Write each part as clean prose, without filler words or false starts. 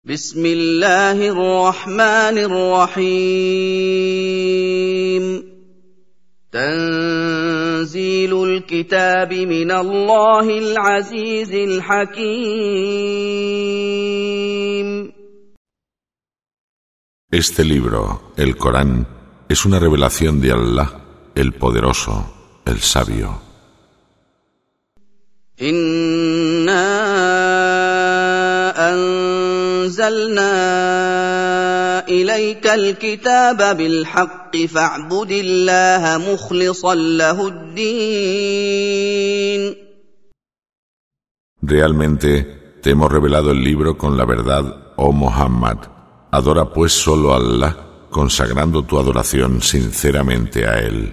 بسم الله الرحمن الرحيم تنزيل الكتاب من الله العزيز الحكيم. Este libro, el Corán, es una revelación de Allah, el poderoso, el sabio. أنزلنا إليك الكتاب بالحق فاعبد الله مخلصا له الدين. Realmente te hemos revelado el libro con la verdad, oh Muhammad. Adora pues solo a Allah, consagrando tu adoración sinceramente a Él.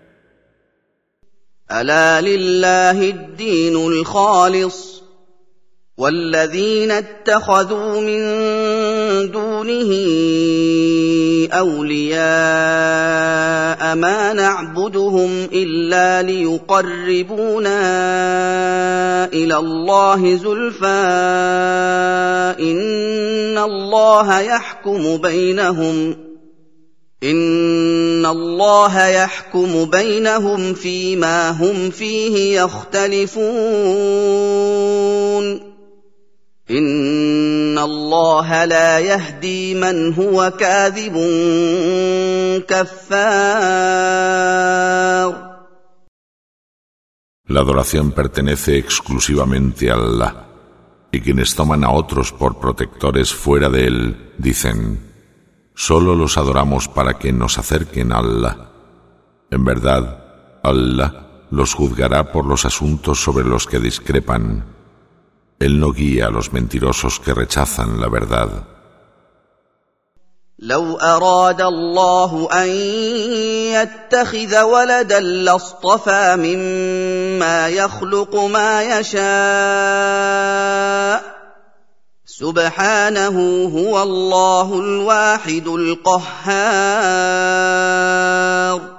ألا لله الدين الخالص والذين اتخذوا من دونه أولياء ما نعبدهم إلا ليقربونا إلى الله زلفى إن الله يحكم بينهم فيما هم فيه يختلفون إن الله لا يهدي من هو كاذب كفار. La adoración pertenece exclusivamente a Allah, y quienes toman a otros por protectores fuera de Él dicen: solo los adoramos para que nos acerquen a Allah. En verdad, Allah los juzgará por los asuntos sobre los que discrepan. Él no guía a los mentirosos que rechazan la verdad. لو أراد الله أن يتخذ ولدا لاصطفى مما يخلق ما يشاء سبحانه هو الله الواحد القهار.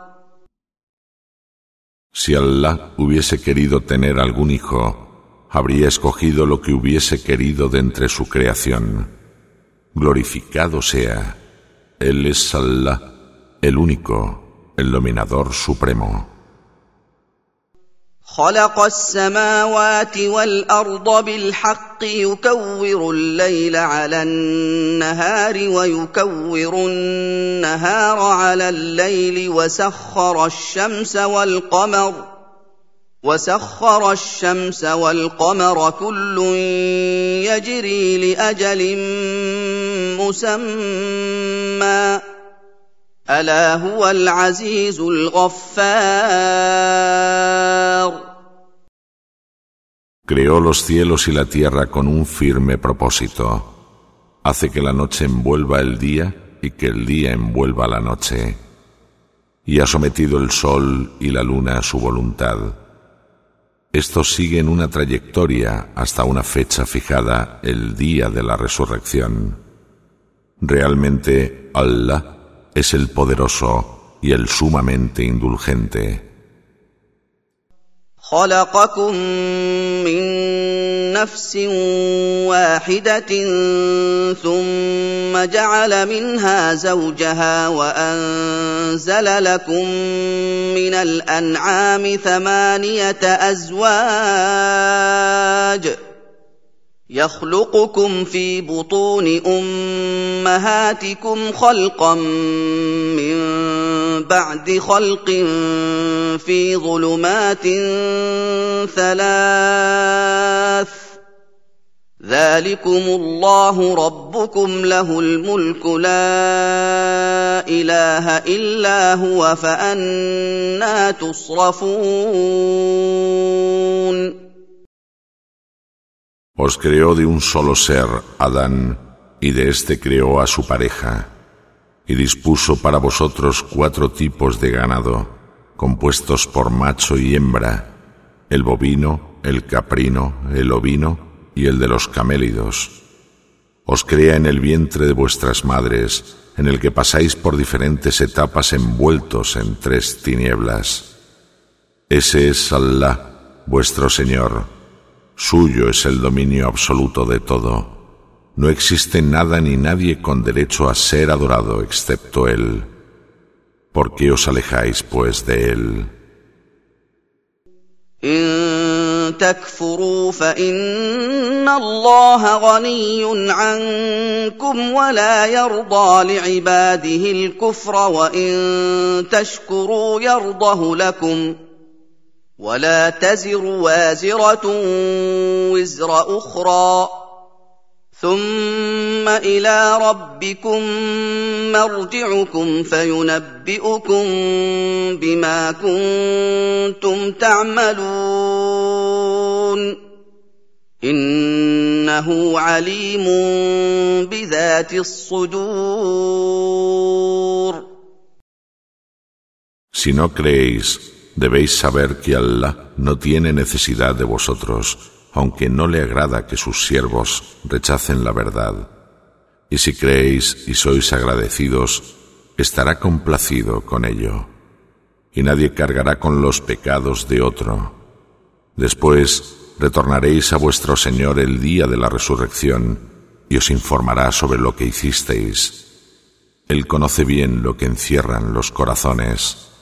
Si Allah hubiese querido tener algún hijo, habría escogido lo que hubiese querido de entre su creación. Glorificado sea, Él es Allah, el único, el dominador supremo. خلق السماوات والأرض بالحق يكور الليل على النهار ويكور النهار على الليل وسخر الشمس والقمر كل يجري لأجل مسمى ألا هو العزيز الغفار. Creó los cielos y la tierra con un firme propósito. Hace que la noche envuelva el día y que el día envuelva la noche. Y ha sometido el sol y la luna a su voluntad. Estos siguen una trayectoria hasta una fecha fijada, el día de la resurrección. Realmente, Allah es el poderoso y el sumamente indulgente. خلقكم من نفس واحدة ثم جعل منها زوجها وأنزل لكم من الأنعام 8 أزواج يخلقكم في بطون أمهاتكم خلقا من بعد خلق في ظلمات 3 ذلكم الله ربكم له الملك لا إله إلا هو فأنى تصرفون. Os creó de un solo ser, Adán, y de éste creó a su pareja, y dispuso para vosotros 4 tipos de ganado, compuestos por macho y hembra, el bovino, el caprino, el ovino y el de los camélidos. Os crea en el vientre de vuestras madres, en el que pasáis por diferentes etapas envueltos en 3 tinieblas. Ese es Allah, vuestro Señor. Suyo es el dominio absoluto de todo. no existe nada ni nadie con derecho a ser adorado excepto Él. ¿Por qué os alejáis, pues, de Él? إن تكفروا فإن الله غني عنكم ولا يرضى لعباده الكفر وإن تشكروا يرضه لكم ولا تزر وازرة وزر أخرى ثم إلى ربكم مرجعكم فينبئكم بما كنتم تعملون إنه عليم بذات الصدور. Si no creéis, debéis saber que Allah no tiene necesidad de vosotros, aunque no le agrada que sus siervos rechacen la verdad. Y si creéis y sois agradecidos, estará complacido con ello. Y nadie cargará con los pecados de otro. Después retornaréis a vuestro Señor el día de la resurrección y os informará sobre lo que hicisteis. Él conoce bien lo que encierran los corazones.